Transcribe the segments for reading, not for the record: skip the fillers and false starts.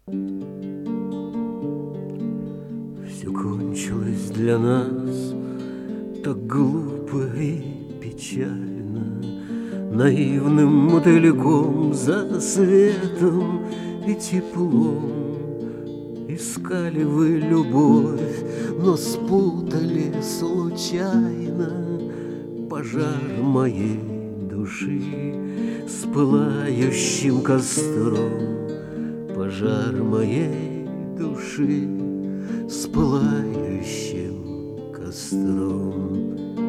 Все кончилось для нас так глупо и печально. Наивным мотыльком за светом и теплом искали вы любовь, но спутали случайно пожар моей души с пылающим костром. Пожар моей души с пылающим костром.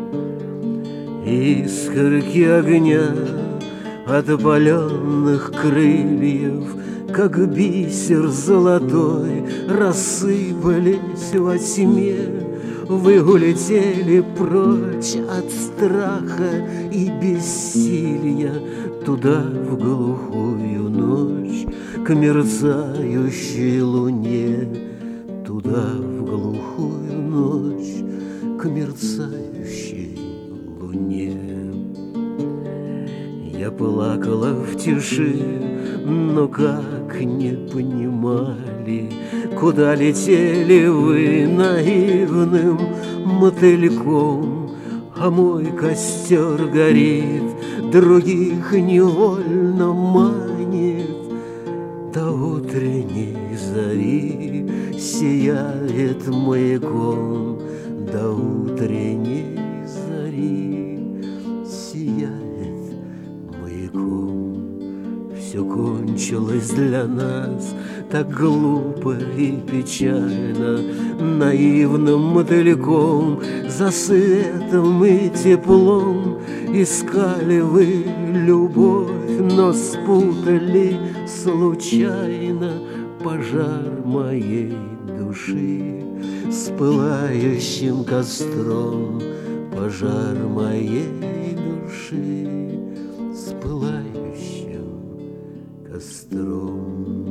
Искорки огня от опаленных крыльев, как бисер золотой, рассыпались во тьме. Вы улетели прочь от страха и бессилия туда, в глухую ночь, к мерцающей луне. Туда, в глухую ночь, к мерцающей луне. Я плакала в тиши, но как не понимали, куда летели вы наивным мотыльком. А мой костер горит, других невольно манит. До утренней зари сияет маяком, до утренней зари сияет маяком. Все кончилось для нас так глупо и печально. Наивным мотыльком за светом и теплом искали вы любовь, но спутали случайно пожар моей души с пылающим костром. Пожар моей души с пылающим костром.